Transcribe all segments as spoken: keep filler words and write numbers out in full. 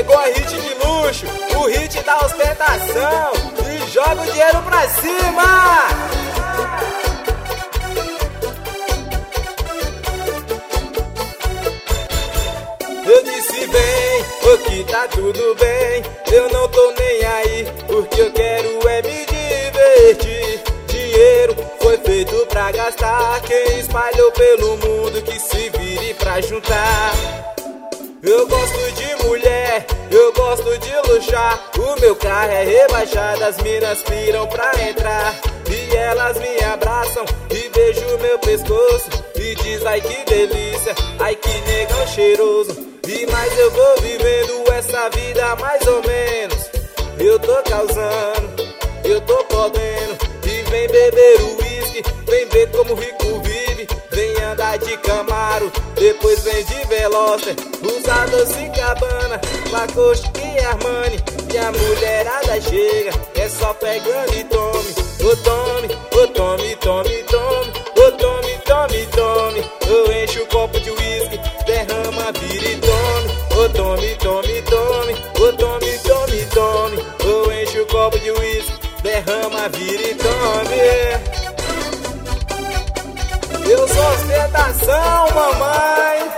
chegou a hit de luxo, o hit da ostentação, e joga o dinheiro pra cima. Eu disse bem, aqui tá tudo bem, eu não tô nem aí, porque eu quero é me divertir. Dinheiro foi feito pra gastar, quem espalhou pelo mundo que se vire pra juntar. Eu gosto de mulher, eu gosto de luxar, o meu carro é rebaixado, as minas piram pra entrar. E elas me abraçam e beijam meu pescoço e diz ai que delícia, ai que negão cheiroso. E mais eu vou vivendo essa vida mais ou menos, eu tô causando, eu tô podendo. E vem beber o uísque, vem ver como rico vive, vem andar de Camaro, depois vem de Veloster, usar Dolce and Gabbana, Lacoste e Armani. E a mulherada chega, é só pegando e tome, ô tome, ô tome, tome, tome, ô tome, tome, tome. Eu encho o copo de uísque, derrama, vira e tome, ô tome, tome, tome, ô tome, tome, tome. Eu encho o copo de uísque, derrama, vira e tome. Eu sou ostentação, mamãe.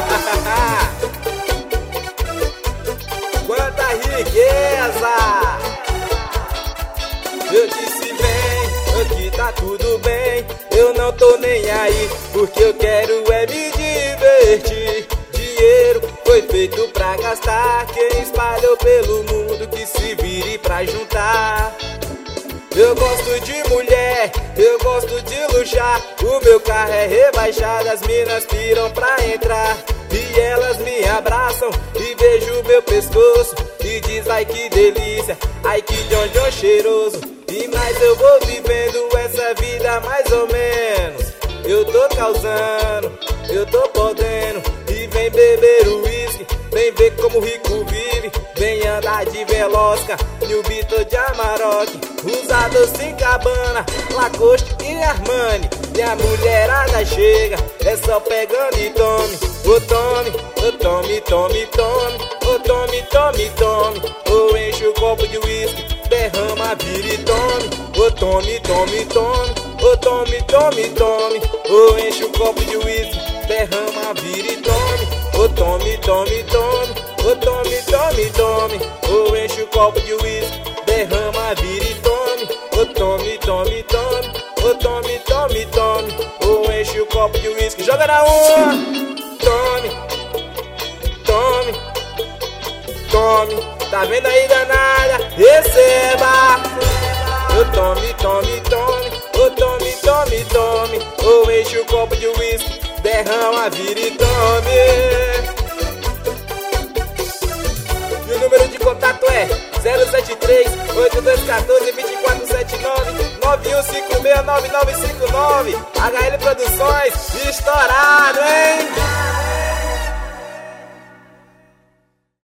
Quanta riqueza. Eu disse bem, aqui tá tudo bem, eu não tô nem aí, porque eu quero é me divertir. Dinheiro foi feito pra gastar, quem espalhou pelo mundo que se vire pra juntar. Eu gosto de mulher, eu gosto de luxar, o meu carro é rebaixado, as minas piram pra entrar. E elas me abraçam e beijam meu pescoço e diz ai que delícia, ai que John John cheiroso. E mais eu vou vivendo essa vida mais ou menos, eu tô causando, eu tô podendo. E vem beber o uísque, vem ver como rico vive, vem andar de Velosca, New Beetle de Amarok, usar Dolce and Gabbana, Lacoste e Armani. E a mulherada chega, é só pegando e tome, ô tome, ô tome, tome, tome, ô tome, tome, tome. Ou enche o copo de uísque, derrama, vira e tome, ô tome, tome, tome, ô tome, tome, tome. Ou enche o copo de uísque, derrama, vira e tome, ô tome, tome, tome, ô tome, tome, tome. Ou enche o copo de uísque, derrama, vira e tome, ô tome, tome, tome, ô tome, tome, tome. Ou enche o copo de uísque, joga na uma, tome, tome, tome. Tá vendo aí, danada? Receba! Ô tome, tome, tome, ô tome, tome, tome. Ou enche o copo de uísque, derrama, vira e tome. E o número de contato é zero sete três, oito dois um quatro, dois quatro sete nove, nove um cinco seis, nove nove cinco nove. H L Produções, estourado, hein?